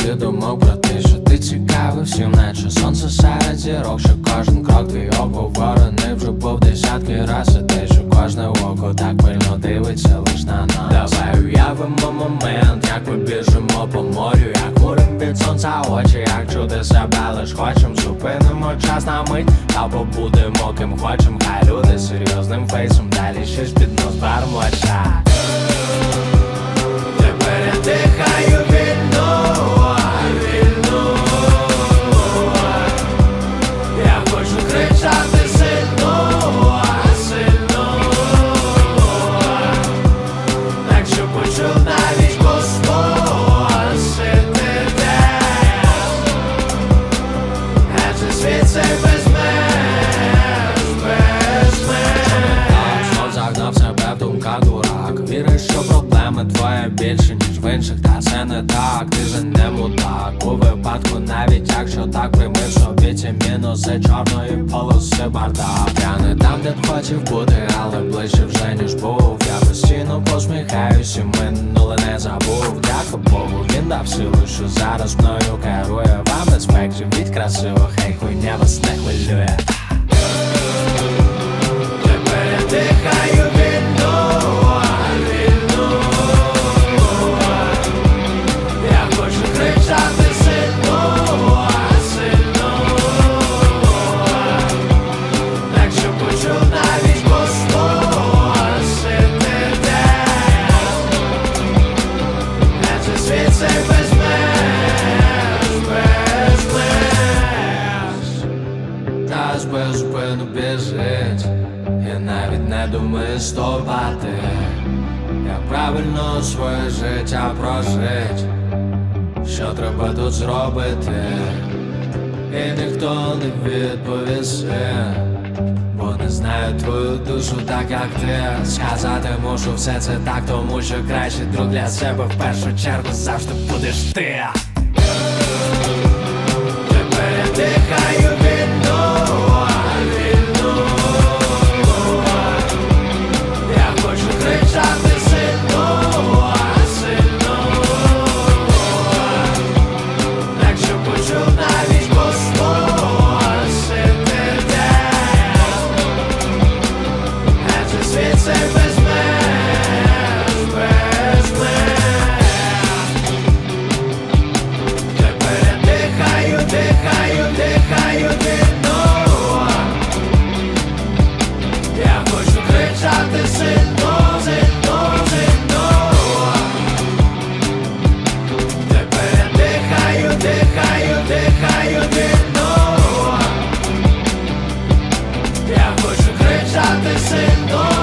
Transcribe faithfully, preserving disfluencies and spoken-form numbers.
завжди думав про те, що ти цікавий всім, наче сонце серед зірок, що кожен крок твій обговорений вже був десятки раз, і те, що кожне око так пильно дивиться лиш на нас. Давай уявимо момент, як ми біжимо по морю, як курим від сонця очі, як чути себе лиш хочем. Зупинимо час на мить, а побудемо ким хочем. Хай люди серйозним фейсом далі щось під нос бармоча. Тепер я дихаю вільно, вільно. Я хочу кричати сильно, сильно. Так що почув навіть космос, і ти теж. Адже світ цей без меж, без меж. Знов загнав себе в думках дурак. Віриш, що проблеми твої більше, ніж в інших, та це не так. Ти же не мудак. У випадку навіть якщо так, прийми в собі ці мінуси чорної полоси бардак. Я не там, де б хотів бути, але ближче вже ніж був. Я постійно посміхаюсь і минуле не забув. Дяка Богу, він дав силу, що зараз мною керує. Вам безпеки від красивих, хай хуйня вас не хвилює. Тепер я дихаю вільно, вільно. Я хочу кричати сильно, сильно. Так що почув навіть космос, і ти теж. Адже світ цей без меж, без меж. Та з безупину біжить, і навіть не думає стопати. Як правильно своє життя прожить, що треба тут зробити, і ніхто не відповість, бо не знаю твою душу так, як ти. Сказати мушу все це так, тому що кращий друг для себе в першу чергу завжди будеш ти. Тепер я дихаю вільно, вільно. Я хочу кричати сильно, сильно. Так що почув навіть космос, і ти теж. Адже світ цей без меж, без меж. Тепер я дихаю, дихаю, дихаю вільно. Я хочу кричати сильно, сильно, сильно. Тепер я дихаю, дихаю, дихаю вільно. Я хочу кричати сильно.